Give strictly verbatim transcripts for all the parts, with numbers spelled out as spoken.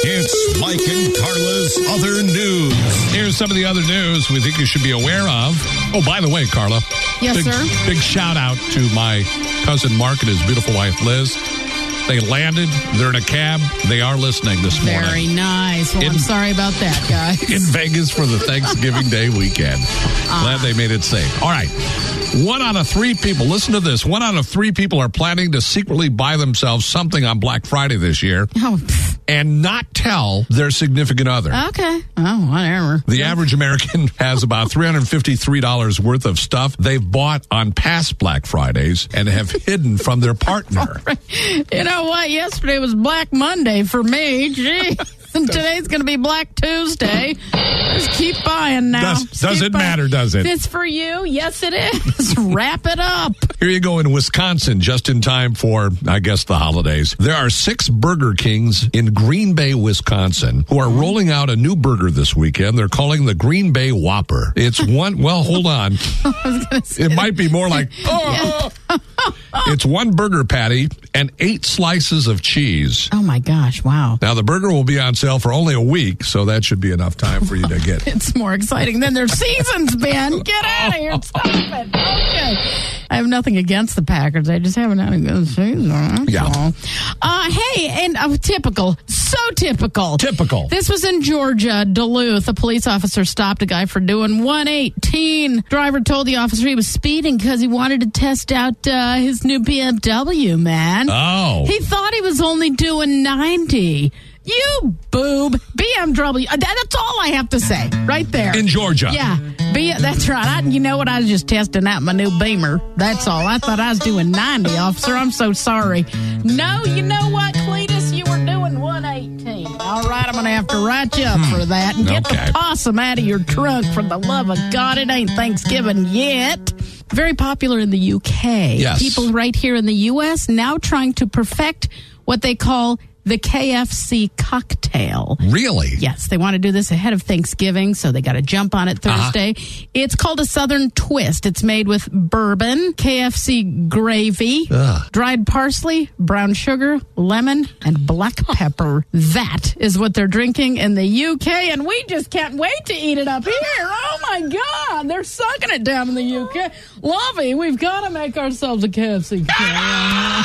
It's Mike and Carla's Other News. Here's some of the other news we think you should be aware of. Oh, by the way, Carla. Yes, big, sir. Big shout out to my cousin Mark and his beautiful wife Liz. They landed. They're in a cab. They are listening this morning. Very nice. Well, In- I'm sorry about that, guys. In Vegas for the Thanksgiving Day weekend. Uh, Glad they made it safe. All right. One out of three people, listen to this. One out of three people are planning to secretly buy themselves something on Black Friday this year Oh, pff, and not tell their significant other. okay. Oh, whatever. The average American has about three hundred fifty-three dollars worth of stuff they've bought on past Black Fridays and have hidden from their partner. You know what? Yesterday was Black Monday for me. Gee. And today's going to be Black Tuesday. Just keep buying now. Does, Just does keep it buying. matter, does it? If it's for you, yes, it is. Wrap it up. Here you go in Wisconsin, just in time for, I guess, the holidays. There are six Burger Kings in Green Bay, Wisconsin, who are rolling out a new burger this weekend. They're calling the Green Bay Whopper. It's one, well, hold on. I was gonna say It might be more like, oh. It's one burger patty and eight slices of cheese. Oh, my gosh. Wow. Now, the burger will be on sale for only a week, so that should be enough time for you to get. It's more exciting than their season's been. Get out of here. Stop it. Okay. I have nothing against the Packers. I just haven't had a good season. That's Yeah. all. Uh, hey, and uh, typical. So typical. Typical. This was in Georgia, Duluth. A police officer stopped a guy for doing one eighteen. Driver told the officer he was speeding because he wanted to test out uh, his new B M W, man. Oh. He thought he was only doing ninety. You boob. B M W. Uh, that- That's all I have to say right there. In Georgia. Yeah. B- that's right. I, you know what? I was just testing out my new Beamer. That's all. I thought I was doing ninety, officer. I'm so sorry. No, you know what, Cletus? You were doing one eighteen. All right, I'm going to have to write you up for that and get Okay. the possum out of your trunk. For the love of God, it ain't Thanksgiving yet. Very popular in the U K. Yes. People right here in the U S now trying to perfect what they call the K F C cocktail. Really? Yes, they want to do this ahead of Thanksgiving, so they got to jump on it Thursday. Uh-huh. It's called a Southern Twist. It's made with bourbon, K F C gravy, Ugh. dried parsley, brown sugar, lemon, and black pepper. That is what they're drinking in the U K, and we just can't wait to eat it up here. Oh, my God. They're sucking it down in the U K. Lovey, we've got to make ourselves a K F C cocktail.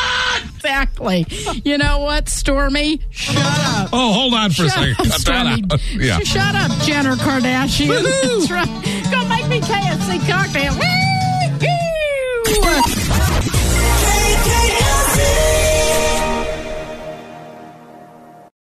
Exactly. You know what, Stormy? Shut up. Oh, hold on for Shut a up, second. Cut Stormy. that out. Yeah. Shut up, Jenner Kardashian. Woo-hoo. That's right. Go make me K F C cocktail. Woo-hoo.